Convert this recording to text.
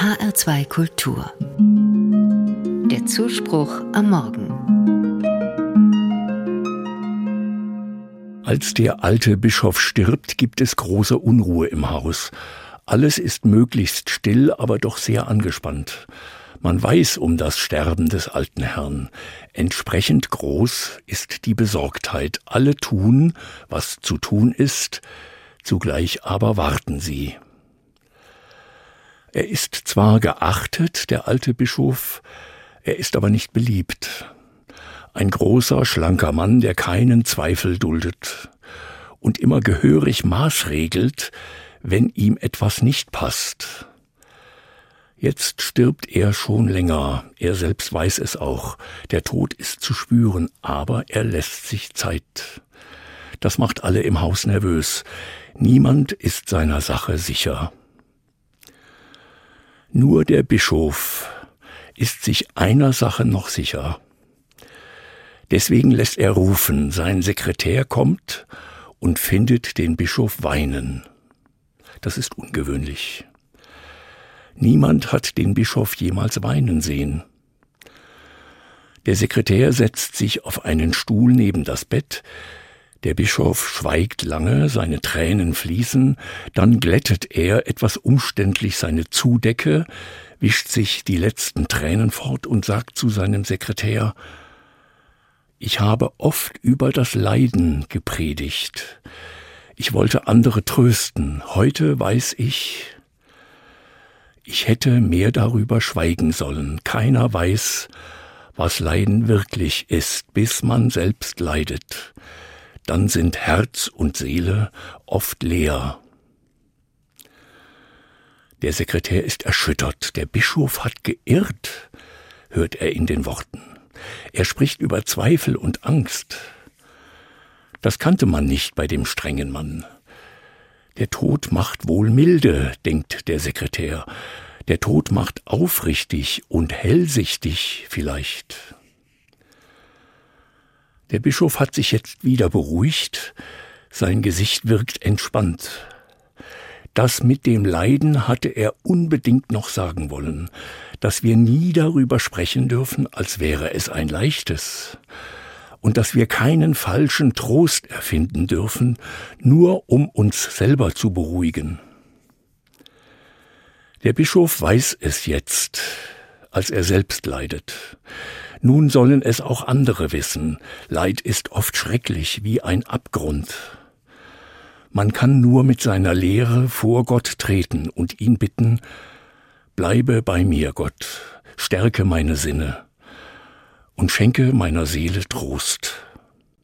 HR2 Kultur. Der Zuspruch am Morgen. Als der alte Bischof stirbt, gibt es große Unruhe im Haus. Alles ist möglichst still, aber doch sehr angespannt. Man weiß um das Sterben des alten Herrn. Entsprechend groß ist die Besorgtheit. Alle tun, was zu tun ist, zugleich aber warten sie. Er ist zwar geachtet, der alte Bischof, er ist aber nicht beliebt. Ein großer, schlanker Mann, der keinen Zweifel duldet und immer gehörig maßregelt, wenn ihm etwas nicht passt. Jetzt stirbt er schon länger, er selbst weiß es auch. Der Tod ist zu spüren, aber er lässt sich Zeit. Das macht alle im Haus nervös. Niemand ist seiner Sache sicher. Nur der Bischof ist sich einer Sache noch sicher. Deswegen lässt er rufen, sein Sekretär kommt und findet den Bischof weinen. Das ist ungewöhnlich. Niemand hat den Bischof jemals weinen sehen. Der Sekretär setzt sich auf einen Stuhl neben das Bett. Der Bischof schweigt lange, seine Tränen fließen, dann glättet er etwas umständlich seine Zudecke, wischt sich die letzten Tränen fort und sagt zu seinem Sekretär: Ich habe oft über das Leiden gepredigt. Ich wollte andere trösten. Heute weiß ich, ich hätte mehr darüber schweigen sollen. Keiner weiß, was Leiden wirklich ist, bis man selbst leidet. Dann sind Herz und Seele oft leer. Der Sekretär ist erschüttert. Der Bischof hat geirrt, hört er in den Worten. Er spricht über Zweifel und Angst. Das kannte man nicht bei dem strengen Mann. Der Tod macht wohl milde, denkt der Sekretär. Der Tod macht aufrichtig und hellsichtig vielleicht. Der Bischof hat sich jetzt wieder beruhigt. Sein Gesicht wirkt entspannt. Das mit dem Leiden hatte er unbedingt noch sagen wollen, dass wir nie darüber sprechen dürfen, als wäre es ein leichtes. Und dass wir keinen falschen Trost erfinden dürfen, nur um uns selber zu beruhigen. Der Bischof weiß es jetzt, als er selbst leidet. Nun sollen es auch andere wissen. Leid ist oft schrecklich wie ein Abgrund. Man kann nur mit seiner Lehre vor Gott treten und ihn bitten: Bleibe bei mir, Gott, stärke meine Sinne und schenke meiner Seele Trost.